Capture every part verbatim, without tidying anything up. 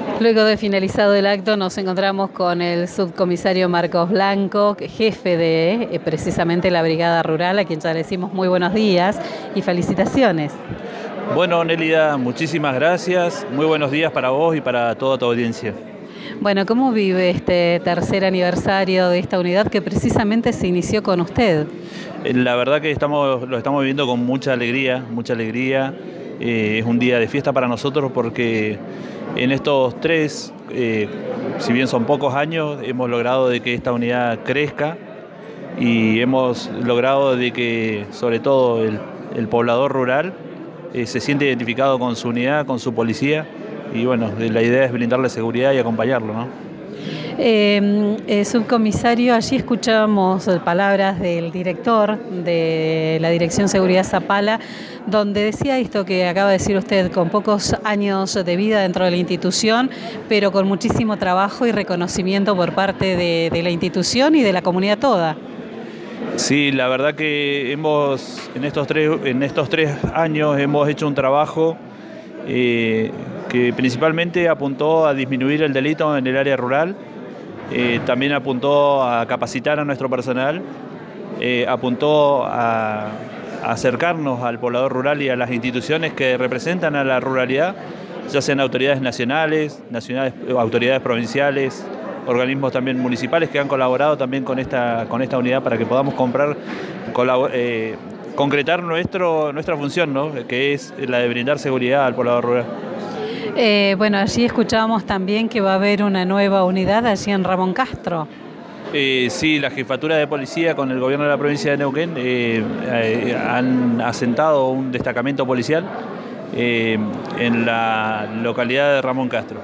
Luego de finalizado el acto nos encontramos con el subcomisario Marcos Blanco, jefe de eh, precisamente la Brigada Rural, a quien ya le decimos muy buenos días y felicitaciones. Bueno, Nélida, muchísimas gracias. Muy buenos días para vos y para toda tu audiencia. Bueno, ¿cómo vive este tercer aniversario de esta unidad que precisamente se inició con usted? Eh, La verdad que estamos, lo estamos viviendo con mucha alegría, mucha alegría. Eh, es un día de fiesta para nosotros porque en estos tres, eh, si bien son pocos años, hemos logrado de que esta unidad crezca y hemos logrado de que, sobre todo, el, el poblador rural eh, se siente identificado con su unidad, con su policía. Y bueno, la idea es brindarle seguridad y acompañarlo, ¿no? Eh, eh, subcomisario, allí escuchamos palabras del director de la Dirección Seguridad Zapala, donde decía esto que acaba de decir usted, con pocos años de vida dentro de la institución, pero con muchísimo trabajo y reconocimiento por parte de, de la institución y de la comunidad toda. Sí, la verdad que hemos, en estos tres, en estos tres años hemos hecho un trabajo eh, que principalmente apuntó a disminuir el delito en el área rural. Eh, también apuntó a capacitar a nuestro personal, eh, apuntó a, a acercarnos al poblador rural y a las instituciones que representan a la ruralidad, ya sean autoridades nacionales, nacionales, autoridades provinciales, organismos también municipales que han colaborado también con esta, con esta unidad para que podamos comprar, eh, concretar nuestro, nuestra función, ¿no? Que es la de brindar seguridad al poblador rural. Eh, bueno, allí escuchábamos también que va a haber una nueva unidad allí en Ramón Castro. Eh, sí, la jefatura de policía con el gobierno de la provincia de Neuquén eh, eh, han asentado un destacamento policial eh, en la localidad de Ramón Castro.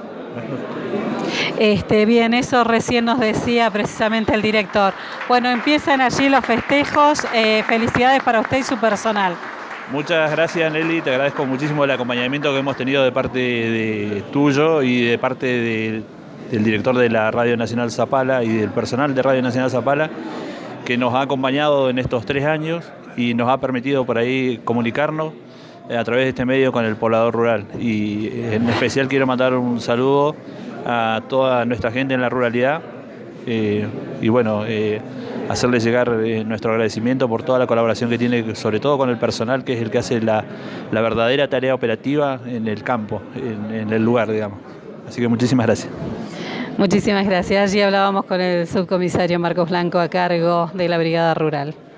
Este, bien, eso recién nos decía precisamente el director. Bueno, empiezan allí los festejos. Eh, felicidades para usted y su personal. Muchas gracias, Nelly, te agradezco muchísimo el acompañamiento que hemos tenido de parte de tuyo y de parte de, del director de la Radio Nacional Zapala y del personal de Radio Nacional Zapala, que nos ha acompañado en estos tres años y nos ha permitido por ahí comunicarnos a través de este medio con el poblador rural. Y en especial quiero mandar un saludo a toda nuestra gente en la ruralidad eh, y bueno, eh, hacerle llegar eh, nuestro agradecimiento por toda la colaboración que tiene, sobre todo con el personal, que es el que hace la, la verdadera tarea operativa en el campo, en, en el lugar, digamos. Así que muchísimas gracias. Muchísimas gracias. Allí hablábamos con el subcomisario Marcos Blanco a cargo de la Brigada Rural.